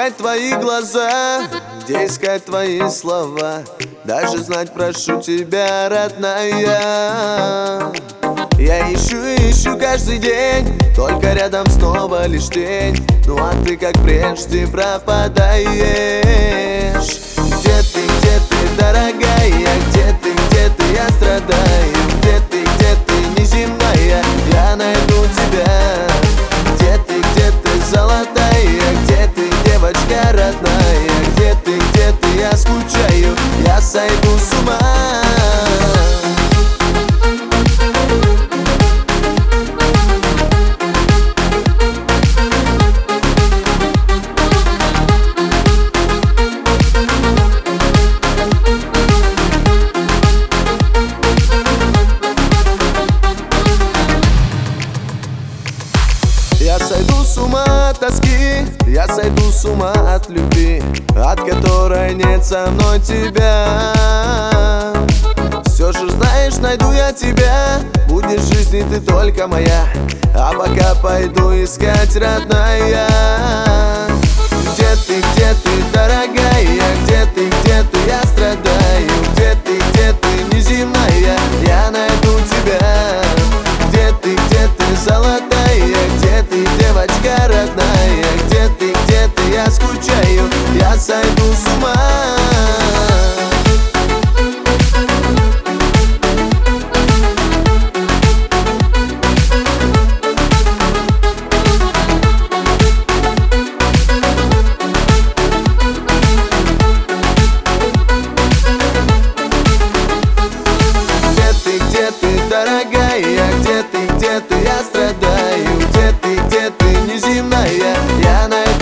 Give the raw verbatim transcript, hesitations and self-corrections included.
искать твои глаза, где искать твои слова? Даже знать прошу тебя, родная. Я ищу и ищу каждый день, только рядом снова лишь тень. Ну а ты как прежде пропадаешь. Где ты, где ты, дорогая? Где ты, где ты, я страдаю? Где ты, где ты, неземная? Я найду тебя. Где ты, где ты, золотая? Где ты, девочка родная? Где ты, где ты, я скучаю, я сойду с ума. Я сойду с ума от тоски, я сойду с ума от любви, от которой нет со мной тебя. Все же знаешь, найду я тебя, будешь в жизни ты только моя. А пока пойду искать, родная. Где ты, где ты, дорогая? Где ты, где ты, я страдаю? Где ты, где ты, неземная? Я найду тебя. Где ты, где ты, золотая? Где ты, девочка родная? Где ты, где ты, я скучаю, я сойду с ума. Дорогая, где ты, где ты, я страдаю? Где ты, где ты, неземная? Я найду